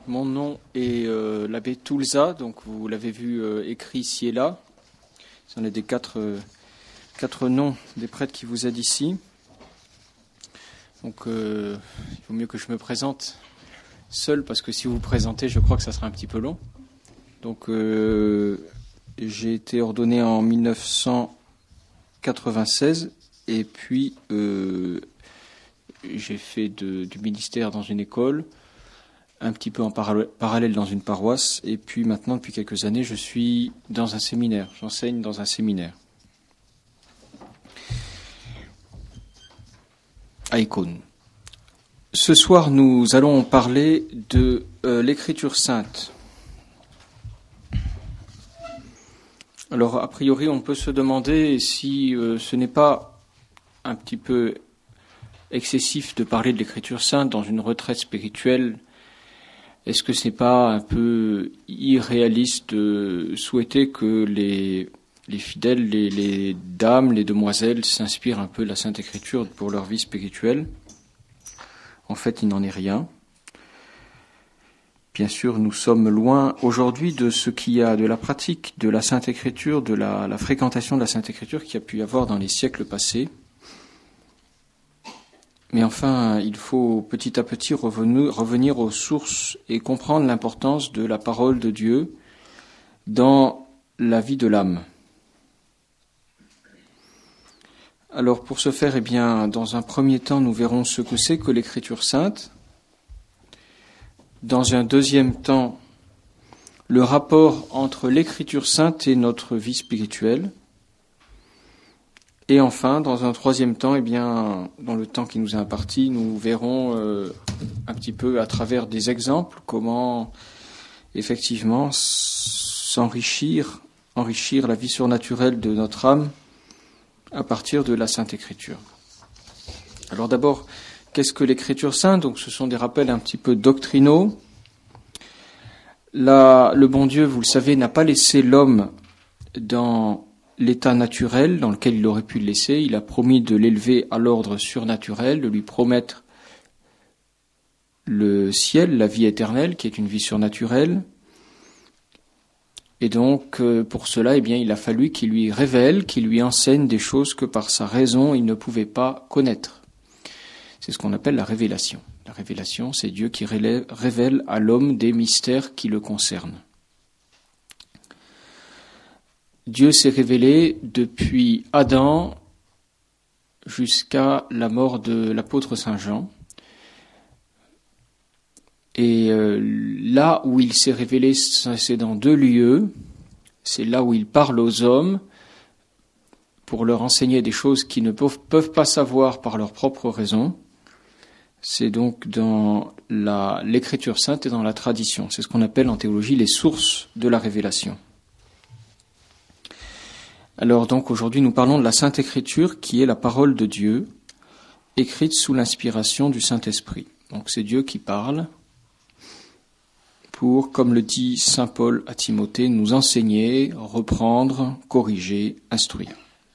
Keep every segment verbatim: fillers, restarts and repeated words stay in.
Mon nom est euh, l'abbé Toulza, donc vous l'avez vu euh, écrit ici et là. Ce sont les des quatre, euh, quatre noms des prêtres qui vous aident ici. Donc euh, il vaut mieux que je me présente seul, parce que si vous vous présentez, je crois que ça sera un petit peu long. Donc euh, j'ai été ordonné en mille neuf cent quatre-vingt-seize et puis euh, j'ai fait de, du ministère dans une école, un petit peu en para- parallèle dans une paroisse, et puis maintenant, depuis quelques années, je suis dans un séminaire. J'enseigne dans un séminaire à Icône. Ce soir, nous allons parler de euh, l'Écriture sainte. Alors, a priori, on peut se demander si euh, ce n'est pas un petit peu excessif de parler de l'Écriture sainte dans une retraite spirituelle. Est-ce que ce n'est pas un peu irréaliste de souhaiter que les, les fidèles, les, les dames, les demoiselles s'inspirent un peu de la Sainte Écriture pour leur vie spirituelle ? En fait, il n'en est rien. Bien sûr, nous sommes loin aujourd'hui de ce qu'il y a de la pratique de la Sainte Écriture, de la, la fréquentation de la Sainte Écriture qu'il y a pu y avoir dans les siècles passés. Mais enfin, il faut petit à petit revenir, revenir aux sources et comprendre l'importance de la parole de Dieu dans la vie de l'âme. Alors pour ce faire, eh bien, dans un premier temps, nous verrons ce que c'est que l'Écriture sainte. Dans un deuxième temps, le rapport entre l'Écriture sainte et notre vie spirituelle. Et enfin, dans un troisième temps, eh bien, dans le temps qui nous est imparti, nous verrons euh, un petit peu à travers des exemples comment effectivement s'enrichir, enrichir la vie surnaturelle de notre âme à partir de la Sainte Écriture. Alors d'abord, qu'est-ce que l'Écriture sainte ? Donc, ce sont des rappels un petit peu doctrinaux. Là, le bon Dieu, vous le savez, n'a pas laissé l'homme dans l'état naturel dans lequel il aurait pu le laisser. Il a promis de l'élever à l'ordre surnaturel, de lui promettre le ciel, la vie éternelle, qui est une vie surnaturelle. Et donc, pour cela, eh bien, il a fallu qu'il lui révèle, qu'il lui enseigne des choses que par sa raison, il ne pouvait pas connaître. C'est ce qu'on appelle la révélation. La révélation, c'est Dieu qui révèle à l'homme des mystères qui le concernent. Dieu s'est révélé depuis Adam jusqu'à la mort de l'apôtre Saint Jean. Et euh, là où il s'est révélé, c'est dans deux lieux. C'est là où il parle aux hommes pour leur enseigner des choses qu'ils ne peuvent, peuvent pas savoir par leur propre raison. C'est donc dans la, l'Écriture sainte et dans la tradition. C'est ce qu'on appelle en théologie les sources de la révélation. Alors donc aujourd'hui nous parlons de la Sainte Écriture qui est la parole de Dieu, écrite sous l'inspiration du Saint-Esprit. Donc c'est Dieu qui parle pour, comme le dit saint Paul à Timothée, nous enseigner, reprendre, corriger, instruire.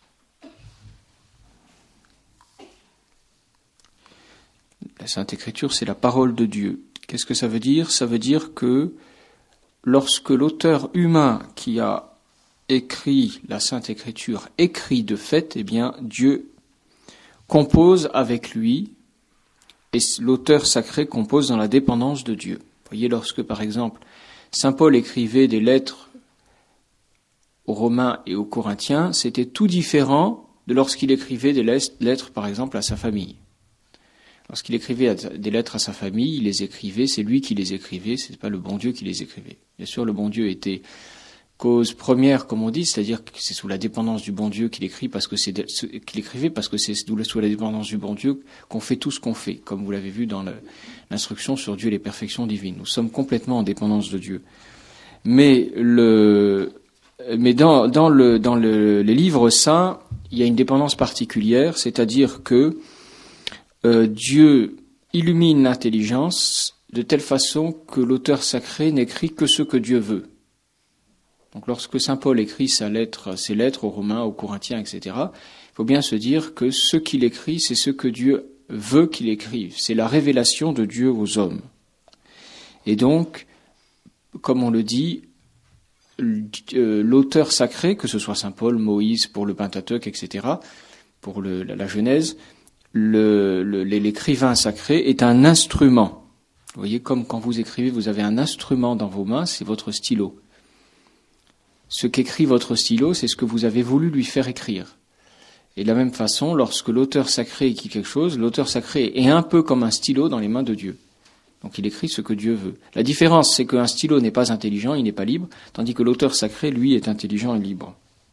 La Sainte Écriture, c'est la parole de Dieu. Qu'est-ce que ça veut dire ? Ça veut dire que lorsque l'auteur humain qui a écrit la Sainte Écriture, écrit de fait, eh bien, Dieu compose avec lui, et l'auteur sacré compose dans la dépendance de Dieu. Vous voyez, lorsque, par exemple, saint Paul écrivait des lettres aux Romains et aux Corinthiens, c'était tout différent de lorsqu'il écrivait des lettres, par exemple, à sa famille. Lorsqu'il écrivait des lettres à sa famille, il les écrivait, c'est lui qui les écrivait, c'est pas le bon Dieu qui les écrivait. Bien sûr, le bon Dieu était cause première, comme on dit, c'est-à-dire que c'est sous la dépendance du bon Dieu qu'il écrit, parce que c'est qu'il écrivait, parce que c'est sous la dépendance du bon Dieu qu'on fait tout ce qu'on fait, comme vous l'avez vu dans le, l'instruction sur Dieu et les perfections divines. Nous sommes complètement en dépendance de Dieu. Mais le, mais dans, dans le, dans le, les livres saints, il y a une dépendance particulière, c'est-à-dire que euh, Dieu illumine l'intelligence de telle façon que l'auteur sacré n'écrit que ce que Dieu veut. Donc lorsque saint Paul écrit sa lettre, ses lettres aux Romains, aux Corinthiens, et cetera, il faut bien se dire que ce qu'il écrit, c'est ce que Dieu veut qu'il écrive. C'est la révélation de Dieu aux hommes. Et donc, comme on le dit, l'auteur sacré, que ce soit saint Paul, Moïse, pour le Pentateuque, et cetera, pour le, la, la Genèse, le, le, l'écrivain sacré est un instrument. Vous voyez, comme quand vous écrivez, vous avez un instrument dans vos mains, c'est votre stylo. Ce qu'écrit votre stylo, c'est ce que vous avez voulu lui faire écrire. Et de la même façon, lorsque l'auteur sacré écrit quelque chose, l'auteur sacré est un peu comme un stylo dans les mains de Dieu. Donc il écrit ce que Dieu veut. La différence, c'est qu'un stylo n'est pas intelligent, il n'est pas libre, tandis que l'auteur sacré, lui, est intelligent et libre.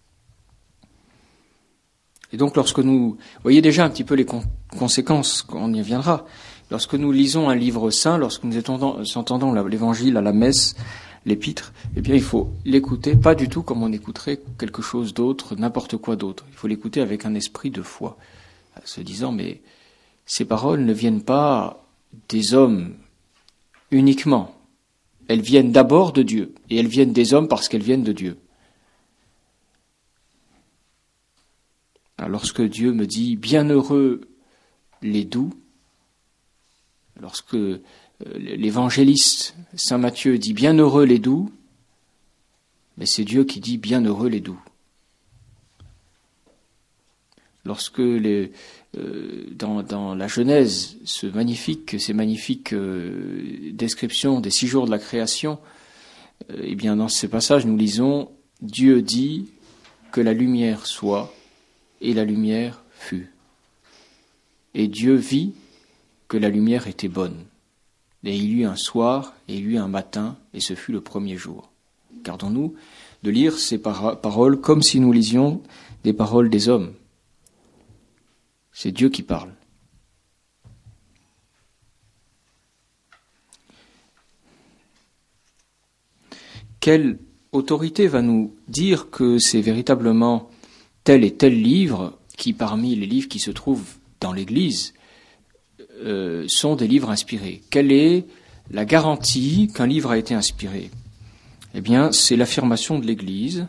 Et donc lorsque nous... Vous voyez déjà un petit peu les con- conséquences, on y viendra. Lorsque nous lisons un livre saint, lorsque nous entendons, entendons l'évangile à la messe, l'épître, eh bien il faut l'écouter, pas du tout comme on écouterait quelque chose d'autre, n'importe quoi d'autre. Il faut l'écouter avec un esprit de foi, se disant, mais ces paroles ne viennent pas des hommes uniquement. Elles viennent d'abord de Dieu, et elles viennent des hommes parce qu'elles viennent de Dieu. Alors, lorsque Dieu me dit « Bienheureux les doux », lorsque euh, l'évangéliste saint Matthieu dit « Bienheureux les doux », mais c'est Dieu qui dit « Bienheureux les doux ». Lorsque les, euh, dans, dans la Genèse, ce magnifique, ces magnifiques euh, descriptions des six jours de la création, euh, eh bien dans ces passages nous lisons « Dieu dit que la lumière soit, et la lumière fut. Et Dieu vit que la lumière était bonne. Et il y eut un soir, et il y eut un matin, et ce fut le premier jour. » Gardons-nous de lire ces par- paroles comme si nous lisions des paroles des hommes. C'est Dieu qui parle. Quelle autorité va nous dire que c'est véritablement tel et tel livre qui, parmi les livres qui se trouvent dans l'Église, euh, sont des livres inspirés? Quelle est la garantie qu'un livre a été inspiré? Eh bien, c'est l'affirmation de l'Église.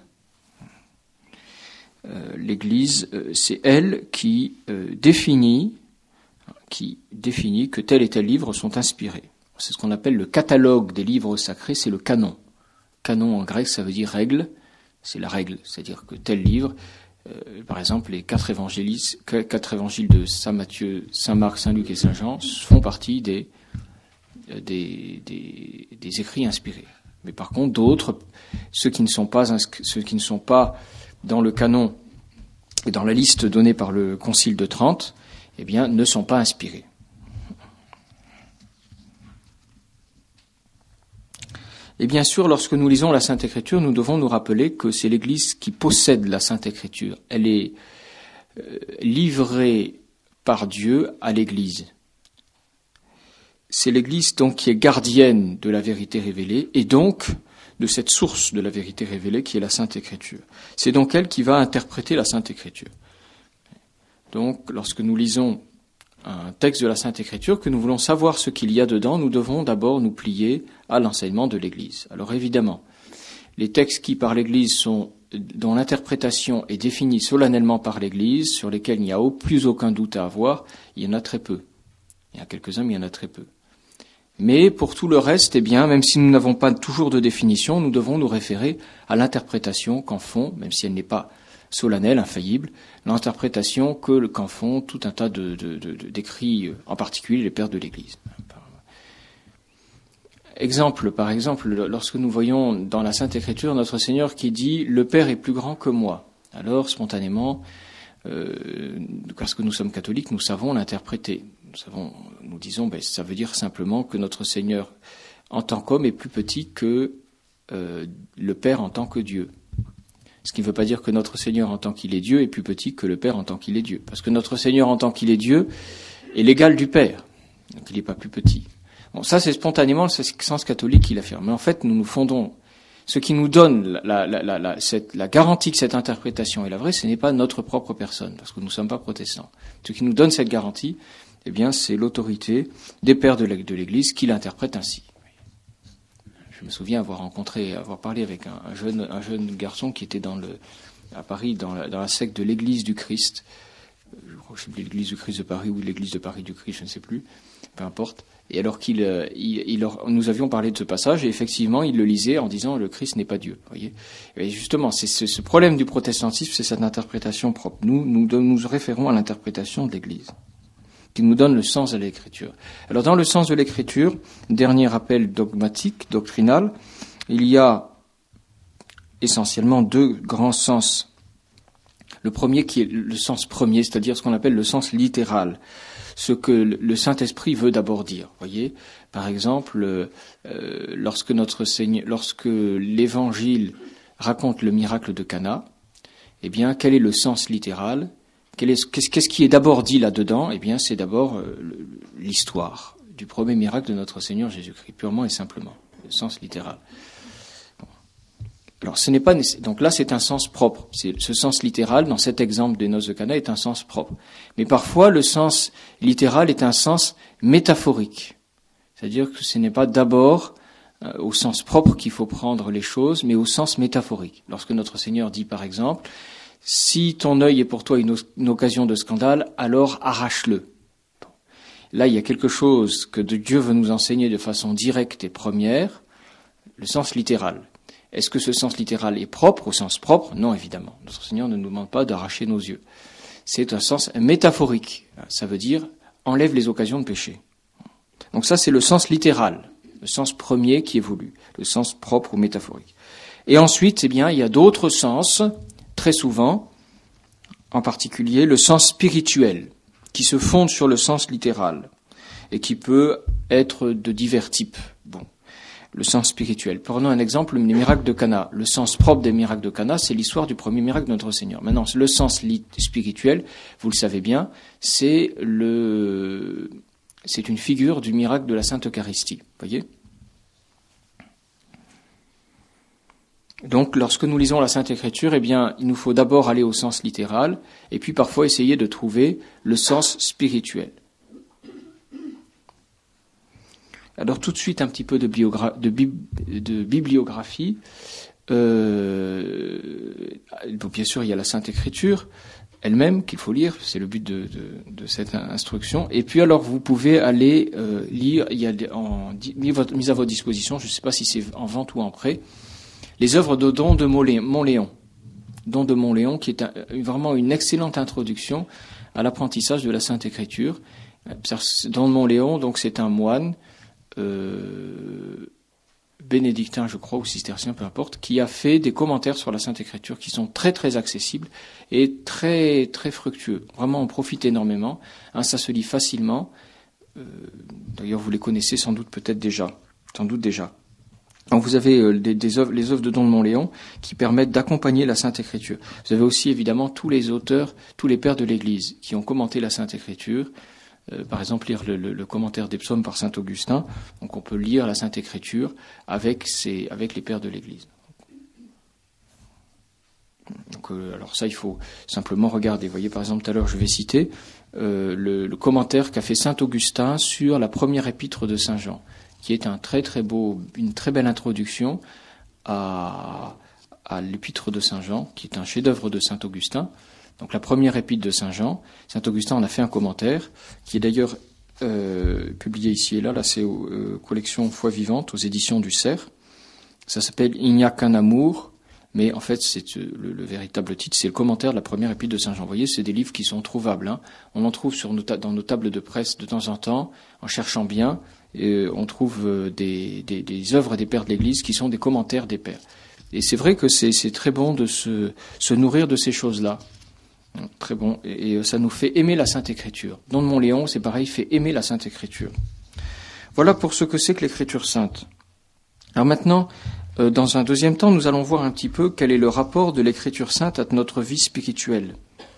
Euh, L'Église, euh, c'est elle qui euh, définit, qui définit que tel et tel livre sont inspirés. C'est ce qu'on appelle le catalogue des livres sacrés, c'est le canon. Canon en grec, ça veut dire règle, c'est la règle, c'est-à-dire que tel livre, euh, par exemple, les quatre évangiles, quatre évangiles de saint Matthieu, saint Marc, saint Luc et saint Jean font partie des, des, des, des écrits inspirés. Mais par contre, d'autres, ceux qui ne sont pas, inscri- ceux qui ne sont pas dans le canon et dans la liste donnée par le Concile de Trente, eh bien, ne sont pas inspirés. Et bien sûr, lorsque nous lisons la Sainte Écriture, nous devons nous rappeler que c'est l'Église qui possède la Sainte Écriture. Elle est euh, livrée par Dieu à l'Église. C'est l'Église donc qui est gardienne de la vérité révélée et donc de cette source de la vérité révélée qui est la Sainte Écriture. C'est donc elle qui va interpréter la Sainte Écriture. Donc, lorsque nous lisons un texte de la Sainte Écriture, que nous voulons savoir ce qu'il y a dedans, nous devons d'abord nous plier à l'enseignement de l'Église. Alors évidemment, les textes qui par l'Église sont, dont l'interprétation est définie solennellement par l'Église, sur lesquels il n'y a au, plus aucun doute à avoir, il y en a très peu. Il y en a quelques-uns, mais il y en a très peu. Mais pour tout le reste, eh bien, même si nous n'avons pas toujours de définition, nous devons nous référer à l'interprétation qu'en font, même si elle n'est pas solennelle, infaillible, l'interprétation que, qu'en font tout un tas de, de, de, d'écrits, en particulier les pères de l'Église. Exemple, par exemple, lorsque nous voyons dans la Sainte Écriture notre Seigneur qui dit « Le Père est plus grand que moi », alors spontanément, euh, parce que nous sommes catholiques, nous savons l'interpréter. Nous savons, nous disons, ben, ça veut dire simplement que notre Seigneur, en tant qu'homme, est plus petit que euh, le Père en tant que Dieu. Ce qui ne veut pas dire que notre Seigneur en tant qu'il est Dieu est plus petit que le Père en tant qu'il est Dieu. Parce que notre Seigneur en tant qu'il est Dieu est l'égal du Père. Donc il n'est pas plus petit. Bon, ça c'est spontanément le sens catholique qui l'affirme. Mais en fait, nous nous fondons. Ce qui nous donne la, la, la, la, cette, la garantie que cette interprétation est la vraie, ce n'est pas notre propre personne, parce que nous ne sommes pas protestants. Ce qui nous donne cette garantie, eh bien, c'est l'autorité des pères de l'Église qui l'interprètent ainsi. Je me souviens avoir rencontré, avoir parlé avec un, un, jeune, un jeune garçon qui était dans le, à Paris, dans la, dans la secte de l'Église du Christ. Je crois que c'est l'Église du Christ de Paris ou l'Église de Paris du Christ, je ne sais plus, peu importe. Et alors qu'il, il, il, nous avions parlé de ce passage, et effectivement, il le lisait en disant le Christ n'est pas Dieu. Voyez. Et justement, c'est ce, ce problème du protestantisme, c'est cette interprétation propre. Nous, nous nous référons à l'interprétation de l'Église, qui nous donne le sens de l'Écriture. Alors, dans le sens de l'Écriture, dernier rappel dogmatique, doctrinal, il y a essentiellement deux grands sens. Le premier qui est le sens premier, c'est-à-dire ce qu'on appelle le sens littéral. Ce que le Saint-Esprit veut d'abord dire. Voyez, par exemple, euh, lorsque notre Seigneur, lorsque l'Évangile raconte le miracle de Cana, eh bien, quel est le sens littéral ? Quel est, qu'est-ce, qu'est-ce qui est d'abord dit là-dedans ? Eh bien, c'est d'abord euh, l'histoire du premier miracle de notre Seigneur Jésus-Christ, purement et simplement, le sens littéral. Alors, ce n'est pas donc là, c'est un sens propre. C'est ce sens littéral dans cet exemple des noces de Cana est un sens propre. Mais parfois, le sens littéral est un sens métaphorique, c'est-à-dire que ce n'est pas d'abord euh, au sens propre qu'il faut prendre les choses, mais au sens métaphorique. Lorsque notre Seigneur dit, par exemple, si ton œil est pour toi une, o- une occasion de scandale, alors arrache-le. Bon. Là, il y a quelque chose que Dieu veut nous enseigner de façon directe et première, le sens littéral. Est-ce que ce sens littéral est propre, au sens propre ? Non, évidemment. Notre Seigneur ne nous demande pas d'arracher nos yeux. C'est un sens métaphorique. Ça veut dire enlève les occasions de péché. Donc ça, c'est le sens littéral, le sens premier qui est voulu, le sens propre ou métaphorique. Et ensuite, eh bien, il y a d'autres sens, très souvent, en particulier le sens spirituel, qui se fonde sur le sens littéral et qui peut être de divers types. Bon. Le sens spirituel. Prenons un exemple, les miracles de Cana. Le sens propre des miracles de Cana, c'est l'histoire du premier miracle de notre Seigneur. Maintenant, le sens spirituel, vous le savez bien, c'est le, c'est une figure du miracle de la Sainte Eucharistie. Voyez ? Donc, lorsque nous lisons la Sainte Écriture, eh bien, il nous faut d'abord aller au sens littéral, et puis parfois essayer de trouver le sens spirituel. Alors tout de suite un petit peu de, biogra- de, bib- de bibliographie. Euh, bien sûr, il y a la Sainte Écriture elle-même qu'il faut lire, c'est le but de, de, de cette instruction. Et puis alors vous pouvez aller euh, lire, il y a en, mis, votre, mis à votre disposition, je ne sais pas si c'est en vente ou en prêt, les œuvres de Don de Montléon. Don de Montléon, qui est un, vraiment une excellente introduction à l'apprentissage de la Sainte Écriture. Don de Montléon, donc c'est un moine Euh, bénédictin, je crois, ou cistercien, peu importe, qui a fait des commentaires sur la Sainte Écriture qui sont très très accessibles et très très fructueux. Vraiment, on profite énormément. Hein, ça se lit facilement. Euh, d'ailleurs, vous les connaissez sans doute peut-être déjà, sans doute déjà. Donc, vous avez euh, des, des œuvres, les œuvres de Don de Montléon qui permettent d'accompagner la Sainte Écriture. Vous avez aussi évidemment tous les auteurs, tous les pères de l'Église qui ont commenté la Sainte Écriture. Euh, par exemple, lire le, le, le commentaire des psaumes par saint Augustin. Donc, on peut lire la Sainte Écriture avec, ses, avec les pères de l'Église. Donc, euh, alors ça, il faut simplement regarder. Vous voyez, par exemple, tout à l'heure, je vais citer euh, le, le commentaire qu'a fait saint Augustin sur la première épître de saint Jean, qui est un très très beau, une très belle introduction à, à l'épître de saint Jean, qui est un chef-d'œuvre de saint Augustin. Donc la première épître de saint Jean, saint Augustin en a fait un commentaire, qui est d'ailleurs euh, publié ici et là, là c'est aux euh, collections Foi Vivante, aux éditions du Cerf. Ça s'appelle « Il n'y a qu'un amour », mais en fait c'est euh, le, le véritable titre, c'est le commentaire de la première épître de saint Jean. Vous voyez, c'est des livres qui sont trouvables. Hein. On en trouve sur nos ta- dans nos tables de presse de temps en temps, en cherchant bien, et on trouve euh, des, des, des œuvres des pères de l'Église qui sont des commentaires des pères. Et c'est vrai que c'est, c'est très bon de se, se nourrir de ces choses-là. Très bon, et ça nous fait aimer la Sainte Écriture. Don de Montléon, c'est pareil, fait aimer la Sainte Écriture. Voilà pour ce que c'est que l'Écriture sainte. Alors maintenant, euh, dans un deuxième temps, nous allons voir un petit peu quel est le rapport de l'Écriture sainte à notre vie spirituelle.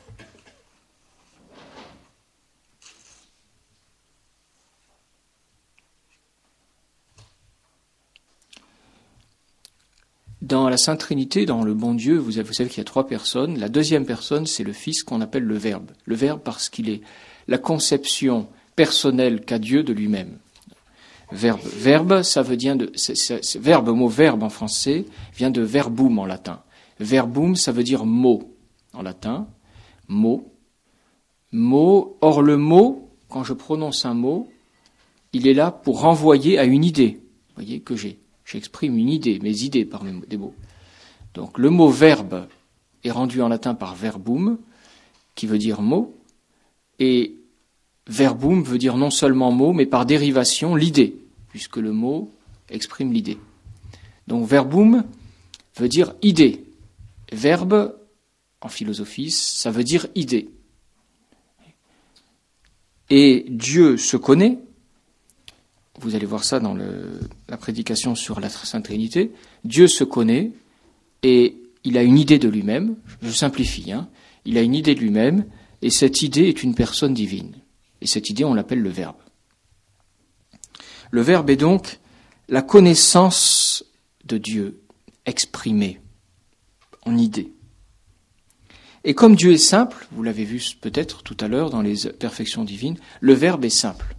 Dans la Sainte Trinité, dans le bon Dieu, vous, avez, vous savez qu'il y a trois personnes. La deuxième personne, c'est le Fils qu'on appelle le Verbe. Le Verbe parce qu'il est la conception personnelle qu'a Dieu de lui-même. Verbe, verbe, ça veut dire de, c'est, c'est, c'est, verbe, le mot verbe en français vient de verbum en latin. Verbum, ça veut dire mot en latin. Mot. Mot. Or le mot, quand je prononce un mot, il est là pour renvoyer à une idée. Vous voyez que j'ai. J'exprime une idée, mes idées par mes mots, des mots. Donc le mot verbe est rendu en latin par verbum, qui veut dire mot, et verbum veut dire non seulement mot, mais par dérivation l'idée, puisque le mot exprime l'idée. Donc verbum veut dire idée. Verbe, en philosophie, ça veut dire idée. Et Dieu se connaît. Vous allez voir ça dans le, la prédication sur la Sainte Trinité. Dieu se connaît et il a une idée de lui-même. Je simplifie, hein. Il a une idée de lui-même et cette idée est une personne divine. Et cette idée, on l'appelle le Verbe. Le Verbe est donc la connaissance de Dieu exprimée en idée. Et comme Dieu est simple, vous l'avez vu peut-être tout à l'heure dans les perfections divines, le Verbe est simple.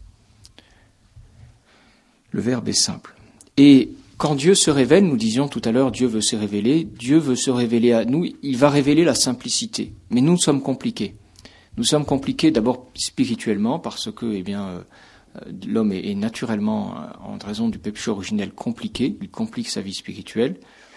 Le Verbe est simple. Et quand Dieu se révèle, nous disions tout à l'heure, Dieu veut se révéler, Dieu veut se révéler à nous, il va révéler la simplicité. Mais nous sommes compliqués. Nous sommes compliqués d'abord spirituellement, parce que eh bien, euh, l'homme est, est naturellement, en raison du péché originel, compliqué. Il complique sa vie spirituelle.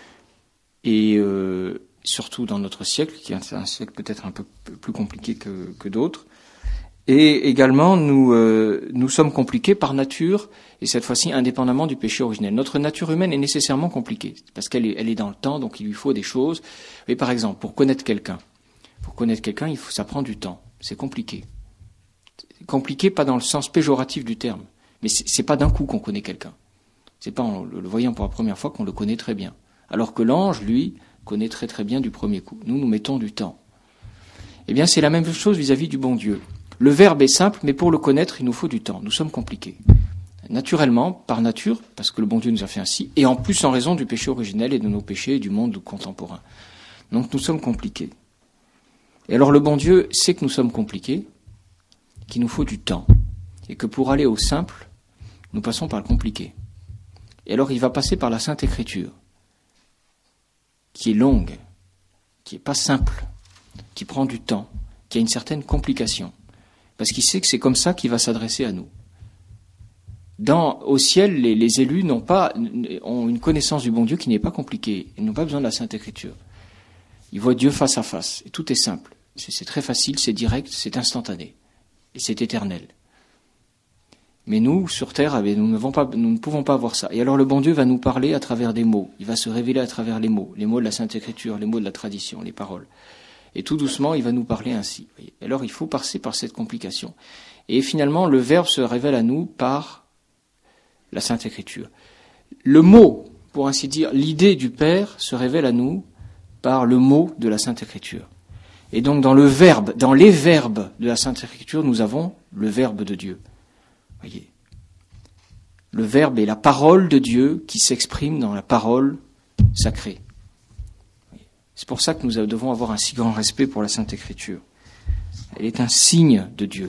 Et euh, surtout dans notre siècle, qui est un siècle peut-être un peu plus compliqué que, que d'autres. Et également, nous, euh, nous sommes compliqués par nature, et cette fois-ci indépendamment du péché originel. Notre nature humaine est nécessairement compliquée, parce qu'elle est, elle est dans le temps, donc il lui faut des choses. Et par exemple, pour connaître quelqu'un, pour connaître quelqu'un, il faut, ça prend du temps. C'est compliqué. C'est compliqué, pas dans le sens péjoratif du terme, mais c'est, c'est pas d'un coup qu'on connaît quelqu'un. C'est pas en le voyant pour la première fois qu'on le connaît très bien. Alors que l'ange, lui, connaît très très bien du premier coup. Nous, nous mettons du temps. Eh bien, c'est la même chose vis-à-vis du bon Dieu. Le Verbe est simple, mais pour le connaître, il nous faut du temps. Nous sommes compliqués. Naturellement, par nature, parce que le bon Dieu nous a fait ainsi, et en plus en raison du péché originel et de nos péchés et du monde contemporain. Donc nous sommes compliqués. Et alors le bon Dieu sait que nous sommes compliqués, qu'il nous faut du temps, et que pour aller au simple, nous passons par le compliqué. Et alors il va passer par la Sainte Écriture, qui est longue, qui n'est pas simple, qui prend du temps, qui a une certaine complication. Parce qu'il sait que c'est comme ça qu'il va s'adresser à nous. Dans, au ciel, les, les élus n'ont pas, ont une connaissance du bon Dieu qui n'est pas compliquée. Ils n'ont pas besoin de la Sainte Écriture. Ils voient Dieu face à face. Et tout est simple. C'est, c'est très facile, c'est direct, c'est instantané. Et c'est éternel. Mais nous, sur terre, nous ne, pas, nous ne pouvons pas voir ça. Et alors le bon Dieu va nous parler à travers des mots. Il va se révéler à travers les mots. Les mots de la Sainte Écriture, les mots de la tradition, les paroles. Et tout doucement, il va nous parler ainsi. Alors il faut passer par cette complication. Et finalement, le Verbe se révèle à nous par la Sainte Écriture. Le mot, pour ainsi dire, l'idée du Père se révèle à nous par le mot de la Sainte Écriture. Et donc dans le Verbe, dans les verbes de la Sainte Écriture, nous avons le Verbe de Dieu. Voyez. Le Verbe est la parole de Dieu qui s'exprime dans la parole sacrée. C'est pour ça que nous devons avoir un si grand respect pour la Sainte Écriture. Elle est un signe de Dieu.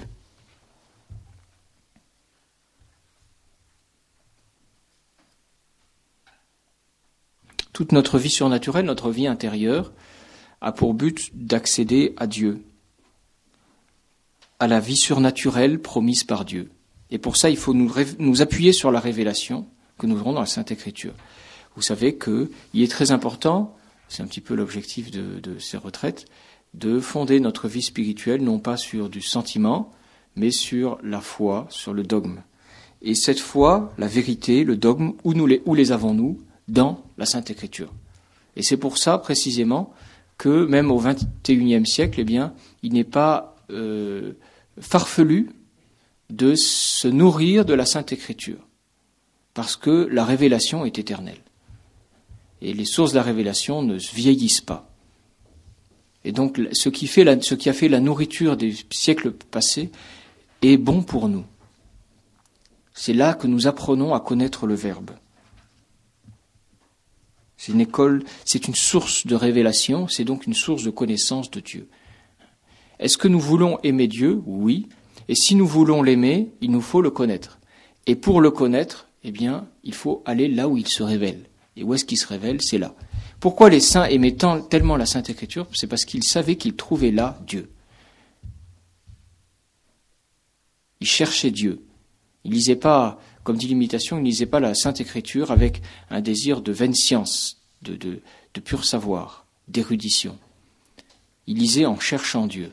Toute notre vie surnaturelle, notre vie intérieure, a pour but d'accéder à Dieu, à la vie surnaturelle promise par Dieu. Et pour ça, il faut nous, ré- nous appuyer sur la révélation que nous aurons dans la Sainte Écriture. Vous savez qu'il est très important, c'est un petit peu l'objectif de, de ces retraites, de fonder notre vie spirituelle non pas sur du sentiment, mais sur la foi, sur le dogme. Et cette foi, la vérité, le dogme, où, nous les, où les avons-nous ? Dans la Sainte Écriture. Et c'est pour ça, précisément, que même au vingt et unième siècle, eh bien, il n'est pas euh, farfelu de se nourrir de la Sainte Écriture, parce que la révélation est éternelle. Et les sources de la révélation ne se vieillissent pas. Et donc, ce qui, fait la, ce qui a fait la nourriture des siècles passés est bon pour nous. C'est là que nous apprenons à connaître le Verbe. C'est une école, c'est une source de révélation, c'est donc une source de connaissance de Dieu. Est-ce que nous voulons aimer Dieu ? Oui. Et si nous voulons l'aimer, il nous faut le connaître. Et pour le connaître, eh bien, il faut aller là où il se révèle. Et où est-ce qu'il se révèle ? C'est là. Pourquoi les saints aimaient tant, tellement la Sainte Écriture ? C'est parce qu'ils savaient qu'ils trouvaient là Dieu. Ils cherchaient Dieu. Il lisait pas, comme dit l'imitation, il lisait pas la Sainte Écriture avec un désir de vaine science, de, de, de pur savoir, d'érudition. Il lisait en cherchant Dieu.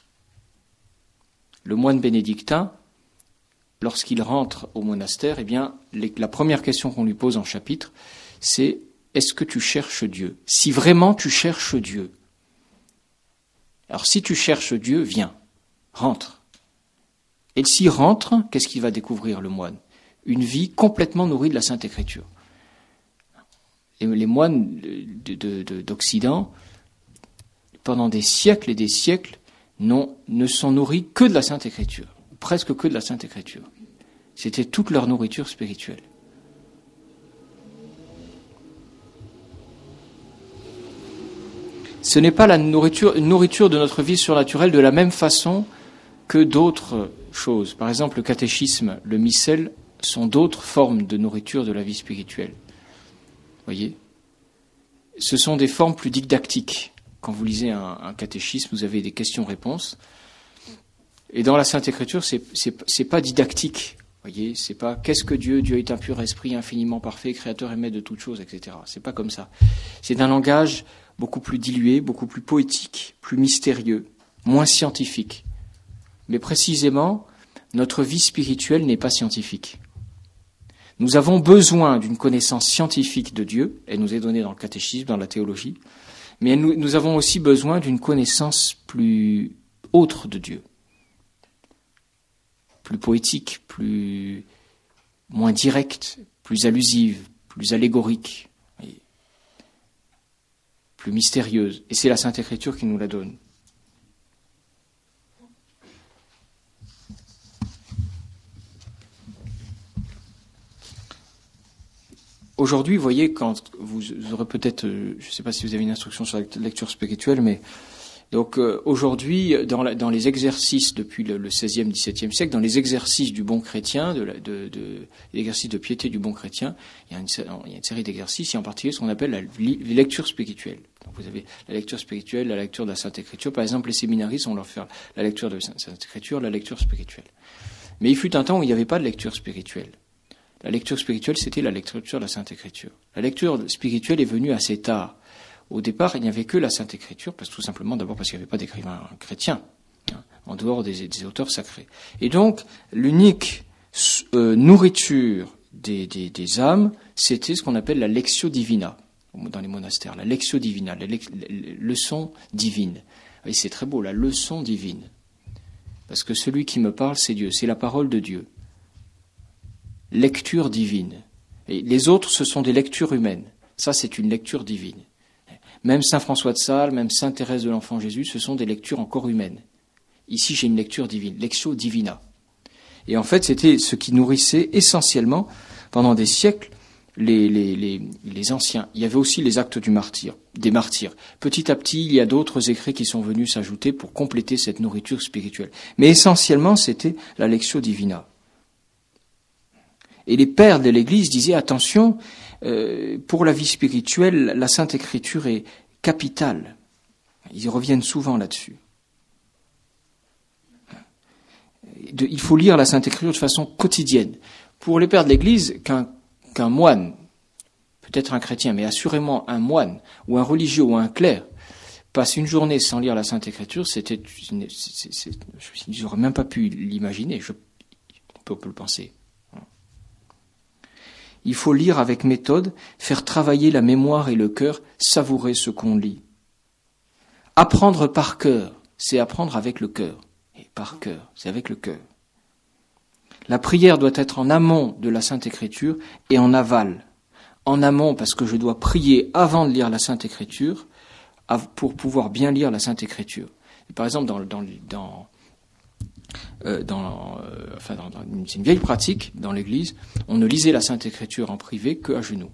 Le moine bénédictin, lorsqu'il rentre au monastère, eh bien, les, la première question qu'on lui pose en chapitre, c'est « Est-ce que tu cherches Dieu ?» Si vraiment tu cherches Dieu. Alors si tu cherches Dieu, viens, rentre. Et s'il rentre, qu'est-ce qu'il va découvrir le moine ? Une vie complètement nourrie de la Sainte Écriture. Et les moines de, de, de, d'Occident, pendant des siècles et des siècles, non, ne sont nourris que de la Sainte Écriture, presque que de la Sainte Écriture. C'était toute leur nourriture spirituelle. Ce n'est pas la nourriture, une nourriture de notre vie surnaturelle de la même façon que d'autres choses. Par exemple, le catéchisme, le missel sont d'autres formes de nourriture de la vie spirituelle. Voyez ? Ce sont des formes plus didactiques. Quand vous lisez un, un catéchisme, vous avez des questions-réponses. Et dans la Sainte Écriture, c'est, c'est, c'est pas didactique. Voyez, c'est pas qu'est-ce que Dieu, Dieu est un pur esprit, infiniment parfait, créateur et maître de toutes choses, et cetera. C'est pas comme ça. C'est un langage beaucoup plus dilué, beaucoup plus poétique, plus mystérieux, moins scientifique. Mais précisément, notre vie spirituelle n'est pas scientifique. Nous avons besoin d'une connaissance scientifique de Dieu, elle nous est donnée dans le catéchisme, dans la théologie, mais nous, nous avons aussi besoin d'une connaissance plus autre de Dieu, plus poétique, plus moins directe, plus allusive, plus allégorique, plus mystérieuse. Et c'est la Sainte Écriture qui nous la donne. Aujourd'hui, vous voyez, quand vous aurez peut-être, je ne sais pas si vous avez une instruction sur la lecture spirituelle, mais donc euh, aujourd'hui, dans, la, dans les exercices depuis le, le seizième, dix-septième siècle, dans les exercices du bon chrétien, de, la, de, de l'exercice de piété du bon chrétien, il y a une, il y a une série d'exercices, et en particulier ce qu'on appelle la lecture spirituelle. Donc vous avez la lecture spirituelle, la lecture de la Sainte Écriture. Par exemple, les séminaristes, on leur fait la lecture de la Sainte Écriture, la lecture spirituelle. Mais il fut un temps où il n'y avait pas de lecture spirituelle. La lecture spirituelle, c'était la lecture de la Sainte Écriture. La lecture spirituelle est venue assez tard. Au départ, il n'y avait que la Sainte Écriture, parce, tout simplement d'abord parce qu'il n'y avait pas d'écrivains chrétiens, hein, en dehors des, des auteurs sacrés. Et donc, l'unique euh, nourriture des, des, des âmes, c'était ce qu'on appelle la lectio divina, dans les monastères. La lectio divina, la, le, la leçon divine. Et c'est très beau, la leçon divine. Parce que celui qui me parle, c'est Dieu, c'est la parole de Dieu. Lecture divine. Et les autres, ce sont des lectures humaines. Ça, c'est une lecture divine. Même Saint François de Sales, même Sainte Thérèse de l'Enfant Jésus, ce sont des lectures encore humaines. Ici, j'ai une lecture divine, lectio divina. Et en fait, c'était ce qui nourrissait essentiellement, pendant des siècles, les, les, les, les anciens. Il y avait aussi les actes du martyr, des martyrs. Petit à petit, il y a d'autres écrits qui sont venus s'ajouter pour compléter cette nourriture spirituelle. Mais essentiellement, c'était la lectio divina. Et les pères de l'Église disaient, attention, euh, pour la vie spirituelle, la Sainte Écriture est capitale. Ils reviennent souvent là-dessus. De, il faut lire la Sainte Écriture de façon quotidienne. Pour les pères de l'Église, qu'un, qu'un moine, peut-être un chrétien, mais assurément un moine, ou un religieux, ou un clerc, passe une journée sans lire la Sainte Écriture, c'était, c'est, c'est, c'est, je n'aurais même pas pu l'imaginer, je, on peut, on peut le penser. Il faut lire avec méthode, faire travailler la mémoire et le cœur, savourer ce qu'on lit. Apprendre par cœur, c'est apprendre avec le cœur. Et par cœur, c'est avec le cœur. La prière doit être en amont de la Sainte Écriture et en aval. En amont, parce que je dois prier avant de lire la Sainte Écriture, pour pouvoir bien lire la Sainte Écriture. Et par exemple, dans, dans, dans Euh, dans, euh, enfin, dans, dans, c'est une vieille pratique dans l'Église, on ne lisait la Sainte Écriture en privé qu'à genoux.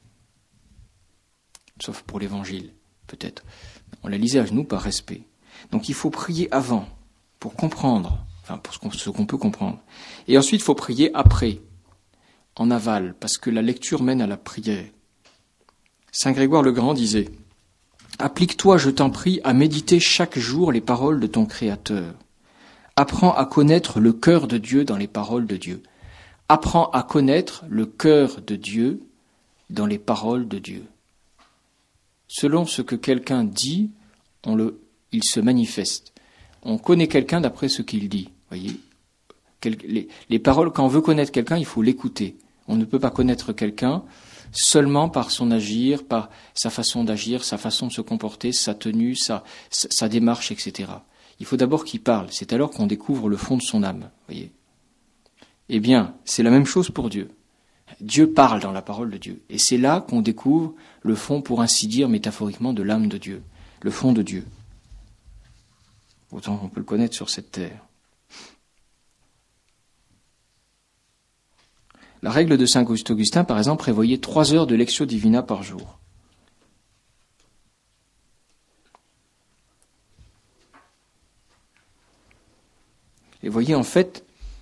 Sauf pour l'Évangile, peut-être. On la lisait à genoux par respect. Donc il faut prier avant, pour comprendre, enfin pour ce qu'on, ce qu'on peut comprendre. Et ensuite, il faut prier après, en aval, parce que la lecture mène à la prière. Saint Grégoire le Grand disait « Applique-toi, je t'en prie, à méditer chaque jour les paroles de ton Créateur. Apprends à connaître le cœur de Dieu dans les paroles de Dieu. apprend à connaître le cœur de Dieu dans les paroles de Dieu. Selon ce que quelqu'un dit, on le, il se manifeste. On connaît quelqu'un d'après ce qu'il dit. Voyez, les, les paroles, quand on veut connaître quelqu'un, il faut l'écouter. On ne peut pas connaître quelqu'un seulement par son agir, par sa façon d'agir, sa façon de se comporter, sa tenue, sa, sa, sa démarche, et cetera. Il faut d'abord qu'il parle. C'est alors qu'on découvre le fond de son âme. Voyez. Eh bien, c'est la même chose pour Dieu. Dieu parle dans la parole de Dieu. Et c'est là qu'on découvre le fond, pour ainsi dire, métaphoriquement, de l'âme de Dieu. Le fond de Dieu. Autant qu'on peut le connaître sur cette terre. La règle de saint Augustin, par exemple, prévoyait trois heures de lectio divina par jour. Et voyez, en fait,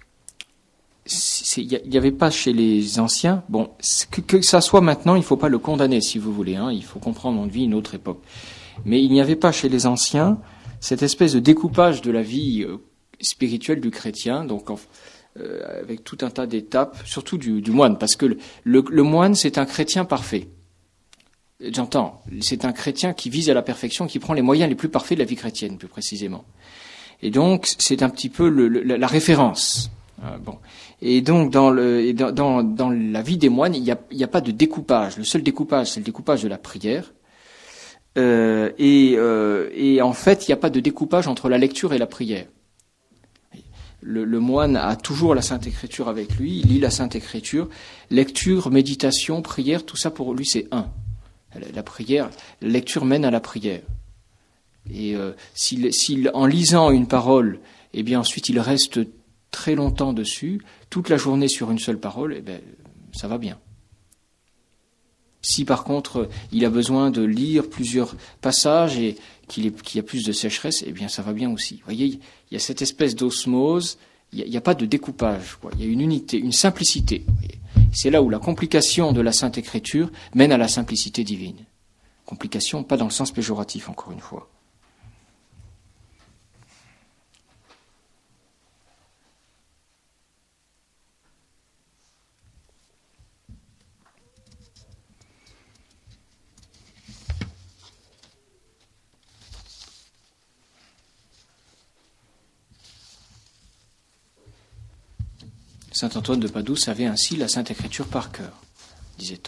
il n'y avait pas chez les anciens, bon, que, que ça soit maintenant, il ne faut pas le condamner, si vous voulez, hein, il faut comprendre, on vit une autre époque. Mais il n'y avait pas chez les anciens cette espèce de découpage de la vie euh, spirituelle du chrétien, donc en, euh, avec tout un tas d'étapes, surtout du, du moine, parce que le, le, le moine, c'est un chrétien parfait. J'entends, c'est un chrétien qui vise à la perfection, qui prend les moyens les plus parfaits de la vie chrétienne, plus précisément. Et donc, c'est un petit peu le, le, la référence. Euh, bon. Et donc, dans, le, dans, dans, dans la vie des moines, il n'y a, il y a pas de découpage. Le seul découpage, c'est le découpage de la prière. Euh, et, euh, et en fait, il n'y a pas de découpage entre la lecture et la prière. Le, le moine a toujours la Sainte Écriture avec lui, il lit la Sainte Écriture. Lecture, méditation, prière, tout ça pour lui, c'est un. La, la prière, la lecture mène à la prière. Et euh, s'il, s'il, en lisant une parole, eh bien ensuite il reste très longtemps dessus, toute la journée sur une seule parole, eh bien ça va bien. Si par contre il a besoin de lire plusieurs passages et qu'il, est, qu'il y a plus de sécheresse, eh bien ça va bien aussi. Vous voyez, il y a cette espèce d'osmose, il n'y a, a pas de découpage, quoi. Il y a une unité, une simplicité. Vous voyez. C'est là où la complication de la Sainte Écriture mène à la simplicité divine. Complication, pas dans le sens péjoratif, encore une fois. Saint Antoine de Padoue savait ainsi la Sainte Écriture par cœur, disait-on.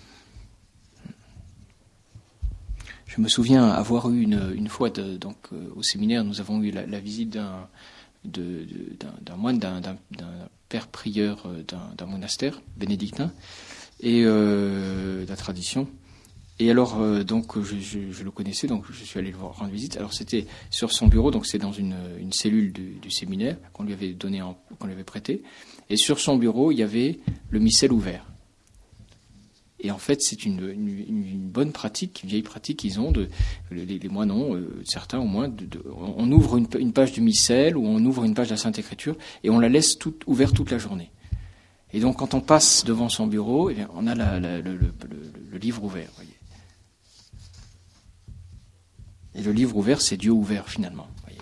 Je me souviens avoir eu une, une fois, de, donc euh, au séminaire, nous avons eu la, la visite d'un, de, de, d'un, d'un moine, d'un, d'un, d'un père prieur d'un, d'un monastère bénédictin et euh, de la tradition. Et alors, euh, donc, je, je, je le connaissais, donc je suis allé le voir, rendre visite. Alors, c'était sur son bureau, donc c'est dans une, une cellule du, du séminaire qu'on lui avait donné, en, qu'on lui avait prêté. Et sur son bureau, il y avait le missel ouvert. Et en fait, c'est une, une, une bonne pratique, une vieille pratique qu'ils ont, de, les, les moines ont, euh, certains au moins, de, de, on ouvre une, une page du missel ou on ouvre une page de la Sainte Écriture et on la laisse toute, ouverte toute la journée. Et donc, quand on passe devant son bureau, eh bien, on a la, la, le, le, le, le livre ouvert, voyez. Et le livre ouvert, c'est Dieu ouvert, finalement. Voyez.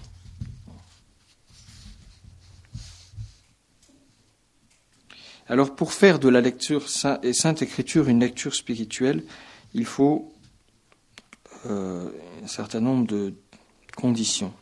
Alors, pour faire de la lecture et Sainte Écriture une lecture spirituelle, il faut euh, un certain nombre de conditions.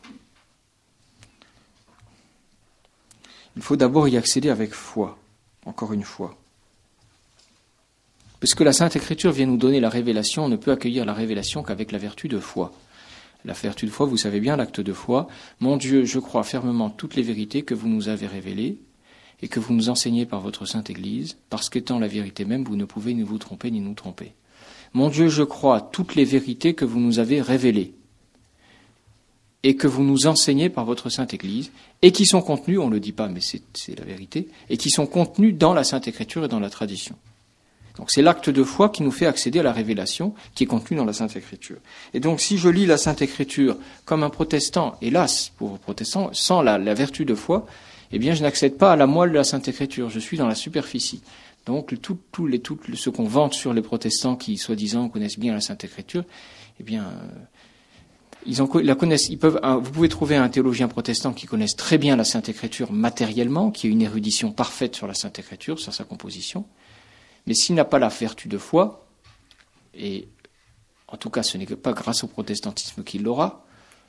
Il faut d'abord y accéder avec foi, encore une fois. Puisque la Sainte Écriture vient nous donner la révélation, on ne peut accueillir la révélation qu'avec la vertu de foi. La vertu de foi, vous savez bien, l'acte de foi. Mon Dieu, je crois fermement toutes les vérités que vous nous avez révélées et que vous nous enseignez par votre Sainte Église, parce qu'étant la vérité même, vous ne pouvez ni vous tromper ni nous tromper. Mon Dieu, je crois toutes les vérités que vous nous avez révélées et que vous nous enseignez par votre Sainte Église et qui sont contenues, on ne le dit pas, mais c'est, c'est la vérité, et qui sont contenues dans la Sainte Écriture et dans la tradition. Donc c'est l'acte de foi qui nous fait accéder à la révélation qui est contenue dans la Sainte Écriture. Et donc si je lis la Sainte Écriture comme un protestant, hélas pour protestant, sans la, la vertu de foi, eh bien je n'accède pas à la moelle de la Sainte Écriture, je suis dans la superficie. Donc tout, tout, les, tout ce qu'on vante sur les protestants qui, soi-disant, connaissent bien la Sainte Écriture, eh bien, euh, Ils, ont, la connaissent, ils peuvent, vous pouvez trouver un théologien protestant qui connaisse très bien la Sainte Écriture matériellement, qui a une érudition parfaite sur la Sainte Écriture, sur sa composition, mais s'il n'a pas la vertu de foi, et en tout cas ce n'est pas grâce au protestantisme qu'il l'aura,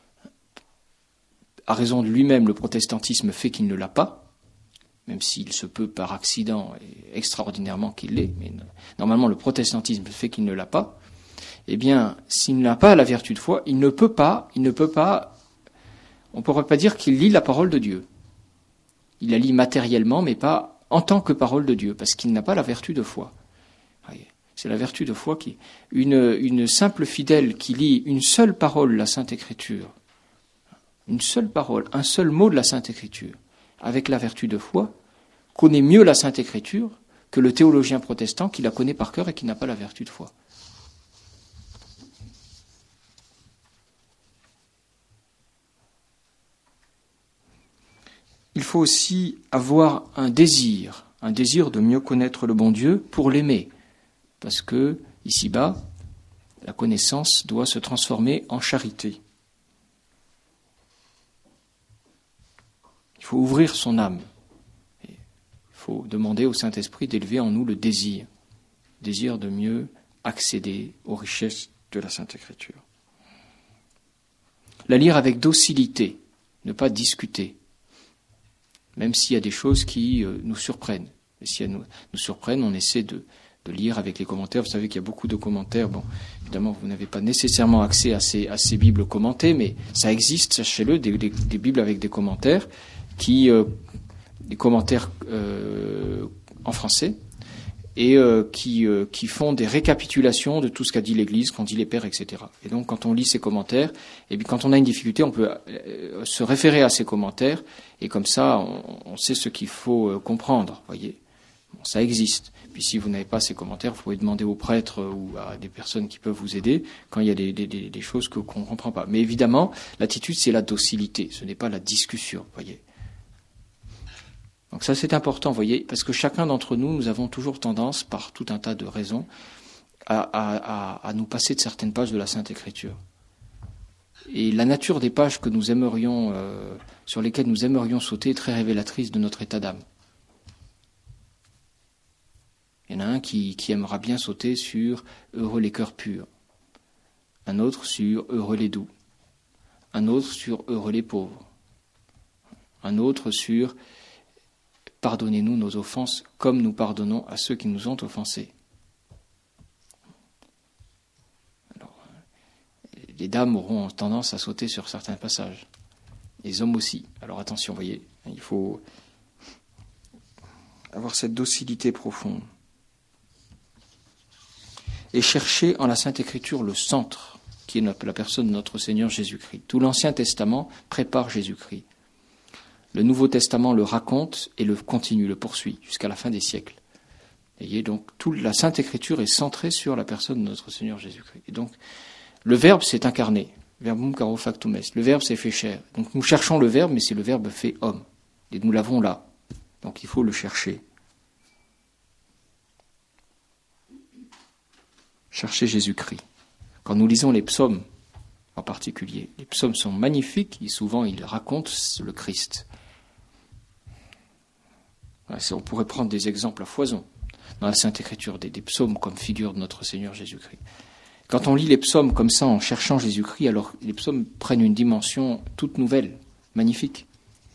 à raison de lui-même, le protestantisme fait qu'il ne l'a pas, même s'il se peut par accident et extraordinairement qu'il l'ait, mais normalement le protestantisme fait qu'il ne l'a pas, eh bien, s'il n'a pas la vertu de foi, il ne peut pas, il ne peut pas, on ne pourrait pas dire qu'il lit la parole de Dieu. Il la lit matériellement, mais pas en tant que parole de Dieu, parce qu'il n'a pas la vertu de foi. C'est la vertu de foi qui, une, une simple fidèle qui lit une seule parole, la Sainte Écriture, une seule parole, un seul mot de la Sainte Écriture, avec la vertu de foi, connaît mieux la Sainte Écriture que le théologien protestant qui la connaît par cœur et qui n'a pas la vertu de foi. Il faut aussi avoir un désir, un désir de mieux connaître le bon Dieu pour l'aimer, parce que, ici-bas, la connaissance doit se transformer en charité. Il faut ouvrir son âme. Il faut demander au Saint-Esprit d'élever en nous le désir, désir de mieux accéder aux richesses de la Sainte Écriture. La lire avec docilité, ne pas discuter, même s'il y a des choses qui euh, nous surprennent. Et si elles nous, nous surprennent, on essaie de, de lire avec les commentaires. Vous savez qu'il y a beaucoup de commentaires. Bon, évidemment, vous n'avez pas nécessairement accès à ces, à ces Bibles commentées, mais ça existe, sachez-le, des, des, des Bibles avec des commentaires, qui, euh, des commentaires euh, en français, et euh, qui, euh, qui font des récapitulations de tout ce qu'a dit l'Église, qu'ont dit les pères, et cetera. Et donc, quand on lit ces commentaires, et bien quand on a une difficulté, on peut euh, se référer à ces commentaires, et comme ça, on, on sait ce qu'il faut euh, comprendre, voyez. Bon, ça existe. Puis si vous n'avez pas ces commentaires, vous pouvez demander aux prêtres ou à des personnes qui peuvent vous aider quand il y a des, des, des choses que, qu'on ne comprend pas. Mais évidemment, l'attitude, c'est la docilité, ce n'est pas la discussion, voyez. Donc ça, c'est important, vous voyez, parce que chacun d'entre nous, nous avons toujours tendance, par tout un tas de raisons, à, à, à, à nous passer de certaines pages de la Sainte Écriture. Et la nature des pages que nous aimerions, euh, sur lesquelles nous aimerions sauter est très révélatrice de notre état d'âme. Il y en a un qui, qui aimera bien sauter sur « Heureux les cœurs purs », un autre sur « Heureux les doux », un autre sur « Heureux les pauvres », un autre sur « Pardonnez-nous nos offenses comme nous pardonnons à ceux qui nous ont offensés ». Alors, les dames auront tendance à sauter sur certains passages, les hommes aussi. Alors attention, voyez, il faut avoir cette docilité profonde. Et chercher en la Sainte Écriture le centre, qui est la personne de notre Seigneur Jésus-Christ. Tout l'Ancien Testament prépare Jésus-Christ. Le Nouveau Testament le raconte et le continue, le poursuit, jusqu'à la fin des siècles. Vous voyez, donc, toute la Sainte Écriture est centrée sur la personne de notre Seigneur Jésus-Christ. Et donc, le Verbe s'est incarné. Verbum caro factum est. Le Verbe s'est fait chair. Donc, nous cherchons le Verbe, mais c'est le Verbe fait homme. Et nous l'avons là. Donc, il faut le chercher. Chercher Jésus-Christ. Quand nous lisons les psaumes, en particulier, les psaumes sont magnifiques et souvent ils racontent le Christ. On pourrait prendre des exemples à foison dans la Sainte Écriture, des, des psaumes comme figure de notre Seigneur Jésus-Christ. Quand on lit les psaumes comme ça en cherchant Jésus-Christ, alors les psaumes prennent une dimension toute nouvelle, magnifique.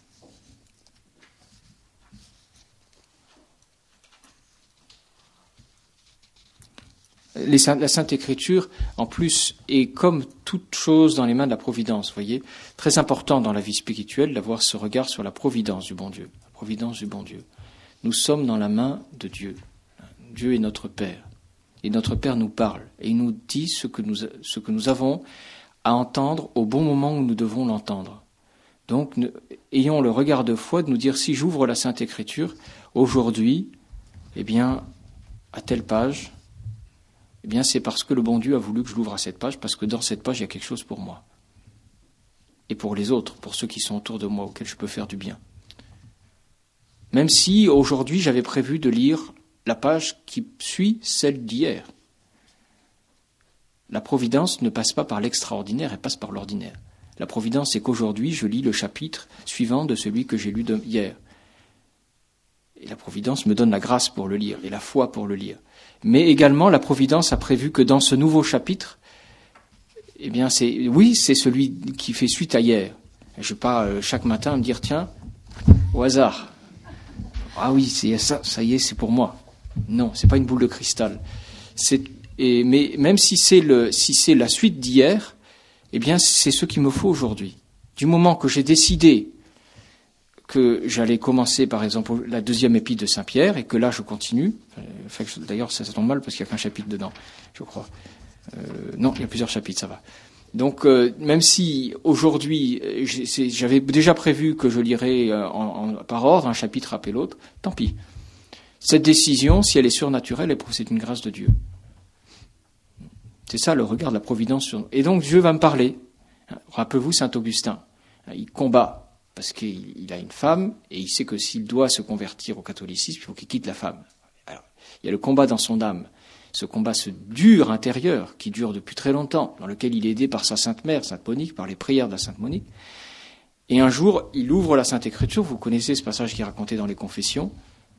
Les, la Sainte Écriture, en plus, est comme toute chose dans les mains de la providence, vous voyez. Très important dans la vie spirituelle d'avoir ce regard sur la providence du bon Dieu. La providence du bon Dieu. Nous sommes dans la main de Dieu. Dieu est notre Père. Et notre Père nous parle. Et il nous dit ce que nous, ce que nous avons à entendre au bon moment où nous devons l'entendre. Donc, nous, ayons le regard de foi de nous dire, si j'ouvre la Sainte Écriture, aujourd'hui, eh bien, à telle page, eh bien, c'est parce que le bon Dieu a voulu que je l'ouvre à cette page, parce que dans cette page, il y a quelque chose pour moi. Et pour les autres, pour ceux qui sont autour de moi, auxquels je peux faire du bien. Même si, aujourd'hui, j'avais prévu de lire la page qui suit celle d'hier. La providence ne passe pas par l'extraordinaire, elle passe par l'ordinaire. La providence, c'est qu'aujourd'hui, je lis le chapitre suivant de celui que j'ai lu de hier. Et la providence me donne la grâce pour le lire, et la foi pour le lire. Mais également, la providence a prévu que dans ce nouveau chapitre, eh bien, c'est, oui, c'est celui qui fait suite à hier. Je ne vais pas euh, chaque matin me dire, tiens, au hasard, ah oui, c'est ça, ça y est, c'est pour moi. Non, c'est pas une boule de cristal. C'est, et, mais même si c'est le, si c'est la suite d'hier, eh bien, c'est ce qu'il me faut aujourd'hui. Du moment que j'ai décidé que j'allais commencer, par exemple, la deuxième épître de Saint-Pierre, et que là, je continue. Enfin, d'ailleurs, ça, ça tombe mal parce qu'il n'y a qu'un chapitre dedans, je crois. Euh, non, il y a plusieurs chapitres, ça va. Donc, euh, même si aujourd'hui, j'avais déjà prévu que je lirais en, en, par ordre un chapitre après l'autre, tant pis. Cette décision, si elle est surnaturelle, c'est une grâce de Dieu. C'est ça le regard de la providence sur nous. Et donc Dieu va me parler. Rappelez-vous Saint Augustin. Il combat parce qu'il a une femme et il sait que s'il doit se convertir au catholicisme, il faut qu'il quitte la femme. Alors, il y a le combat dans son âme. Ce combat, ce dur intérieur qui dure depuis très longtemps, dans lequel il est aidé par sa sainte mère, Sainte Monique, par les prières de la Sainte Monique. Et un jour, il ouvre la Sainte Écriture. Vous connaissez ce passage qui est raconté dans les Confessions.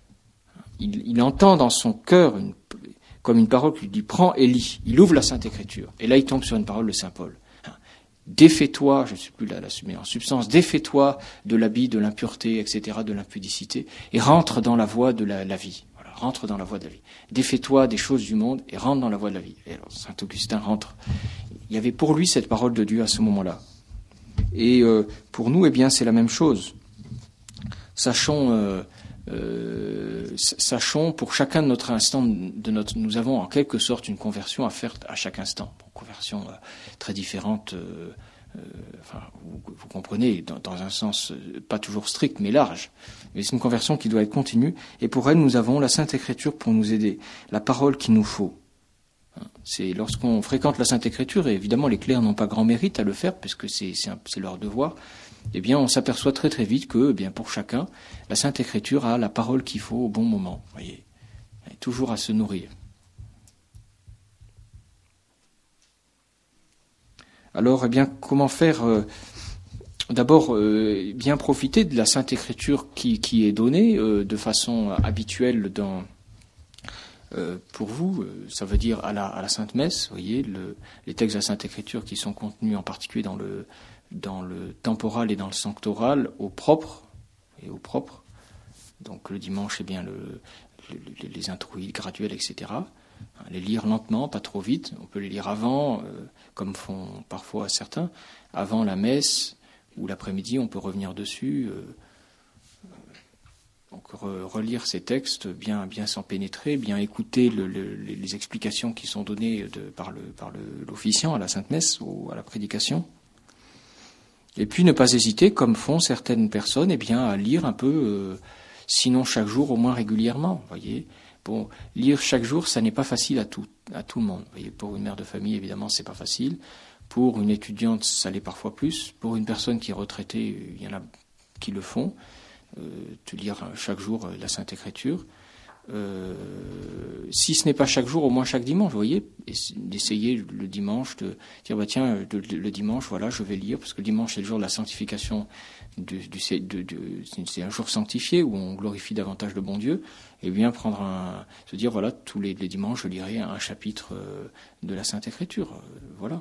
Il, il entend dans son cœur une, comme une parole qui lui dit « Prends et lis ». Il ouvre la Sainte Écriture. Et là, il tombe sur une parole de Saint Paul. « Défais-toi », je ne sais plus la, la mais en substance, « défais-toi de l'habit, de l'impureté, et cetera, de l'impudicité, et rentre dans la voie de la, la vie. » Voilà, rentre dans la voie de la vie. « Défais-toi des choses du monde et rentre dans la voie de la vie. » Et alors, Saint Augustin rentre. Il y avait pour lui cette parole de Dieu à ce moment-là. Et euh, pour nous, eh bien, c'est la même chose. Sachons... Euh, Euh, sachons pour chacun de notre instant, de notre, nous avons en quelque sorte une conversion à faire à chaque instant. Bon, conversion euh, très différente, euh, euh, enfin, vous, vous comprenez, dans, dans un sens euh, pas toujours strict mais large. Mais c'est une conversion qui doit être continue. Et pour elle, nous avons la Sainte Écriture pour nous aider, la parole qu'il nous faut. C'est lorsqu'on fréquente la Sainte Écriture, et évidemment les clercs n'ont pas grand mérite à le faire, puisque c'est, c'est, un, c'est leur devoir, eh bien on s'aperçoit très très vite que, eh bien pour chacun, la Sainte Écriture a la parole qu'il faut au bon moment. Vous voyez, toujours à se nourrir. Alors, eh bien, comment faire euh, D'abord, euh, bien profiter de la Sainte Écriture qui, qui est donnée euh, de façon habituelle dans... Euh, pour vous, euh, ça veut dire à la, à la Sainte Messe, vous voyez, le, les textes de la Sainte Écriture qui sont contenus en particulier dans le, dans le temporal et dans le sanctoral, au propre, et au propre. Donc le dimanche, eh bien, le, le, les introïdes graduels, et cetera. Les lire lentement, pas trop vite. On peut les lire avant, euh, comme font parfois certains, avant la messe ou l'après-midi, on peut revenir dessus. Euh, Donc relire ces textes, bien, bien s'en pénétrer, bien écouter le, le, les explications qui sont données de, par, le, par le, l'officiant à la Sainte Messe ou à la prédication. Et puis ne pas hésiter, comme font certaines personnes, eh bien, à lire un peu, euh, sinon chaque jour, au moins régulièrement. Voyez. Bon, lire chaque jour, ça n'est pas facile à tout, à tout le monde. Voyez. Pour une mère de famille, évidemment, c'est pas facile. Pour une étudiante, ça l'est parfois plus. Pour une personne qui est retraitée, il y en a qui le font. Euh, de lire chaque jour euh, la Sainte Écriture. Euh, si ce n'est pas chaque jour, au moins chaque dimanche, vous voyez, d'essayer le dimanche de dire bah tiens le, le dimanche voilà je vais lire parce que le dimanche c'est le jour de la sanctification du, du de, de, c'est un jour sanctifié où on glorifie davantage le bon Dieu et bien prendre un se dire voilà tous les, les dimanches je lirai un chapitre de la Sainte Écriture, voilà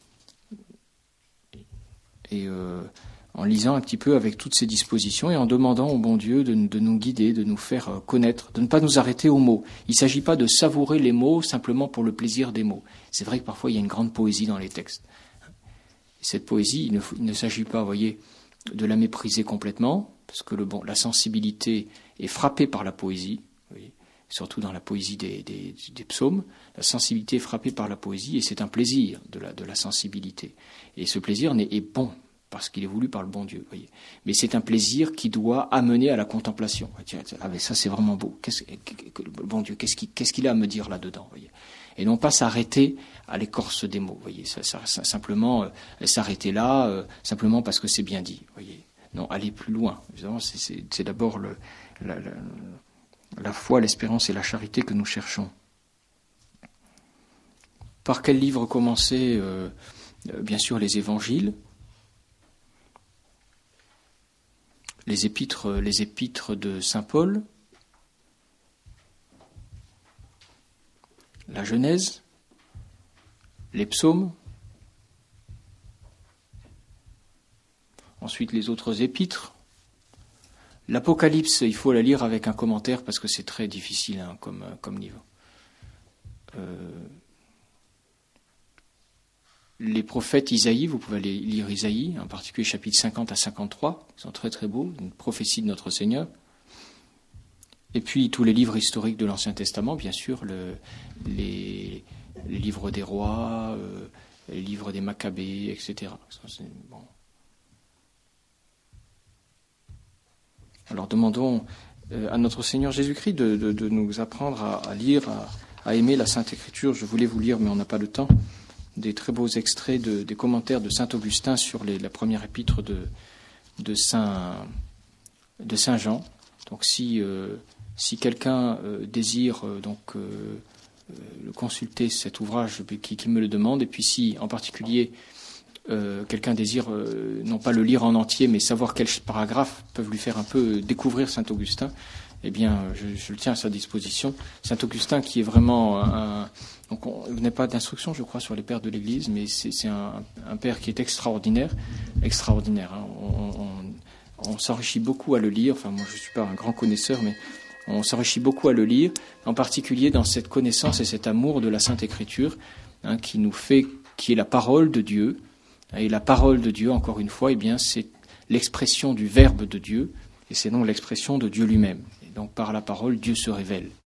et euh, en lisant un petit peu avec toutes ces dispositions et en demandant au bon Dieu de, de nous guider, de nous faire connaître, de ne pas nous arrêter aux mots. Il ne s'agit pas de savourer les mots simplement pour le plaisir des mots. C'est vrai que parfois il y a une grande poésie dans les textes. Cette poésie, il ne, il ne s'agit pas, vous voyez, de la mépriser complètement, parce que le, bon, la sensibilité est frappée par la poésie, vous voyez, surtout dans la poésie des, des, des psaumes. La sensibilité est frappée par la poésie et c'est un plaisir de la, de la sensibilité. Et ce plaisir est, est bon. Parce qu'il est voulu par le bon Dieu, voyez. Mais c'est un plaisir qui doit amener à la contemplation. Ah mais ça c'est vraiment beau. Qu'est-ce, le bon Dieu, qu'est-ce qu'il, qu'est-ce qu'il a à me dire là-dedans, voyez. Et non pas s'arrêter à l'écorce des mots, voyez. Ça, ça, ça, simplement euh, s'arrêter là, euh, simplement parce que c'est bien dit, voyez. Non, aller plus loin. Évidemment, c'est, c'est, c'est d'abord le, la, la, la foi, l'espérance et la charité que nous cherchons. Par quel livre commencer? euh, Bien sûr, les évangiles, les épîtres, les épîtres de saint Paul, la Genèse, les psaumes, ensuite les autres épîtres. L'Apocalypse, il faut la lire avec un commentaire parce que c'est très difficile hein, comme, comme livre. Euh, les prophètes Isaïe, vous pouvez aller lire Isaïe, en particulier chapitre cinquante à cinquante-trois, ils sont très très beaux, une prophétie de notre Seigneur. Et puis tous les livres historiques de l'Ancien Testament, bien sûr, le, les, les livres des rois, euh, les livres des Maccabées, et cetera. Ça, c'est, bon. Alors demandons à notre Seigneur Jésus-Christ de, de, de nous apprendre à, à lire, à, à aimer la Sainte Écriture. Je voulais vous lire, mais on n'a pas le temps, des très beaux extraits de, des commentaires de saint Augustin sur les, la première épître de, de, saint, de Saint Jean. Donc si, euh, si quelqu'un euh, désire euh, donc, euh, euh, consulter cet ouvrage, qui, qui me le demande, et puis si en particulier Euh, quelqu'un désire euh, non pas le lire en entier, mais savoir quels paragraphes peuvent lui faire un peu découvrir saint Augustin, eh bien, je, je le tiens à sa disposition. Saint Augustin, qui est vraiment un... Donc, on n'est pas d'instruction, je crois, sur les pères de l'Église, mais c'est, c'est un, un père qui est extraordinaire, extraordinaire. Hein. On, on, on s'enrichit beaucoup à le lire. Enfin, moi, je ne suis pas un grand connaisseur, mais on s'enrichit beaucoup à le lire, en particulier dans cette connaissance et cet amour de la Sainte Écriture, hein, qui nous fait, qui est la parole de Dieu. Et la parole de Dieu, encore une fois, eh bien, c'est l'expression du Verbe de Dieu, et c'est donc l'expression de Dieu lui-même. Et donc, par la parole, Dieu se révèle.